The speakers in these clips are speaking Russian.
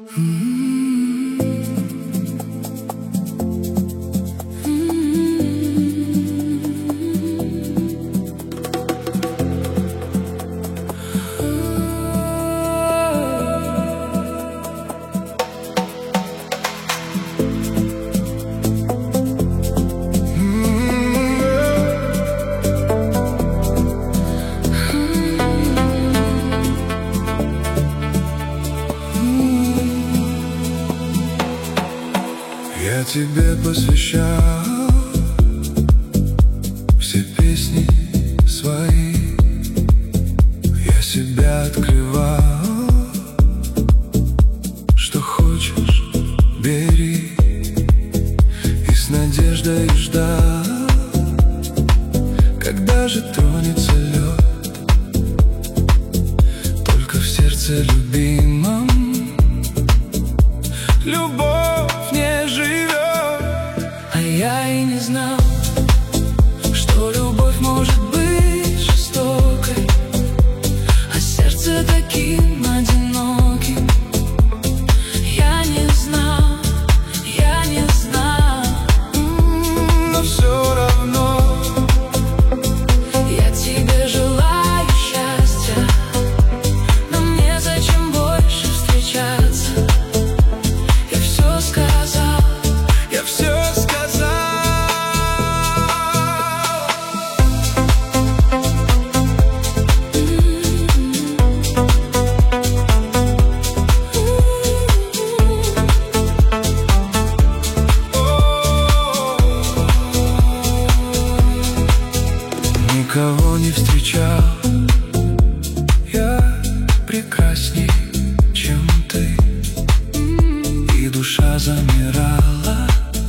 Я тебе посвящал все песни свои, я себя открывал. Что хочешь, бери, и с надеждой ждал, когда же тронется лед. Только в сердце любимом любовь не живет. А я и не знал, что любовь может быть жестокой, а сердце таким одиноким. Я не знал, но все равно я тебе желаю счастья. Но мне зачем больше встречаться? Я все сказал. Никого не встречал я прекрасней, чем ты, и душа замирала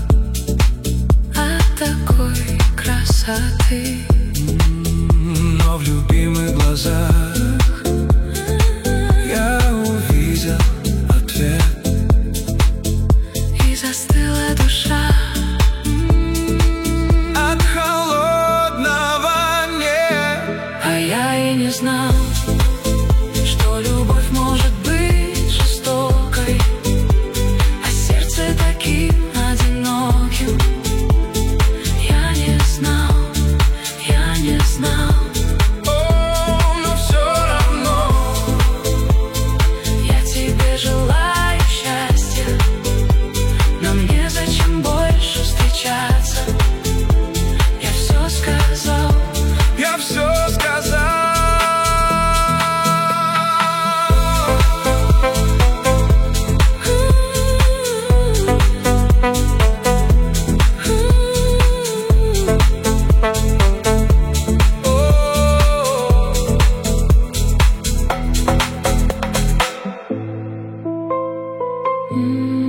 от такой красоты. Но в любимых глазах я увидел ответ, и застыла душа от холодного неба. А я и не знал, что любовь может быть жестокой, а сердце таким одиноким. Я не знал, но все равно я тебе желаю счастья. Но мне зачем больше встречаться? Я все сказал. Mm-hmm.